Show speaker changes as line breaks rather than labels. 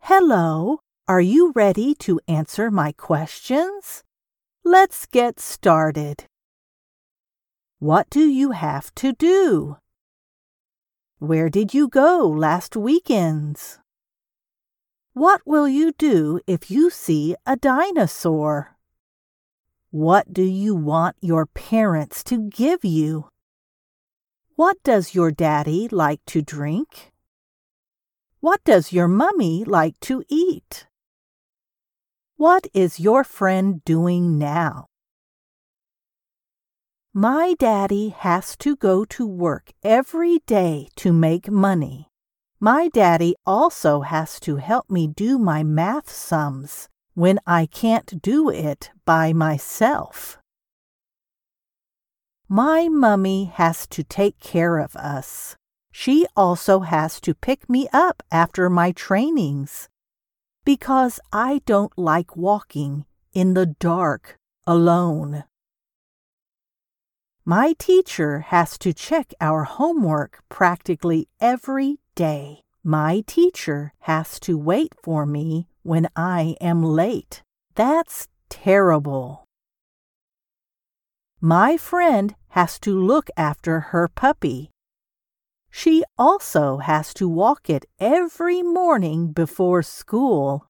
Hello, are you ready to answer my questions? Let's get started. What do you have to do? Where did you go last weekends? What will you do if you see a dinosaur? What do you want your parents to give you? What does your daddy like to drink? What does your mummy like to eat? What is your friend doing now? My daddy has to go to work every day to make money. My daddy also has to help me do my math sums when I can't do it by myself. My mummy has to take care of us. She also has to pick me up after my trainings because I don't like walking in the dark alone. My teacher has to check our homework practically every day. My teacher has to wait for me when I am late. That's terrible. My friend has to look after her puppy. She also has to walk it every morning before school.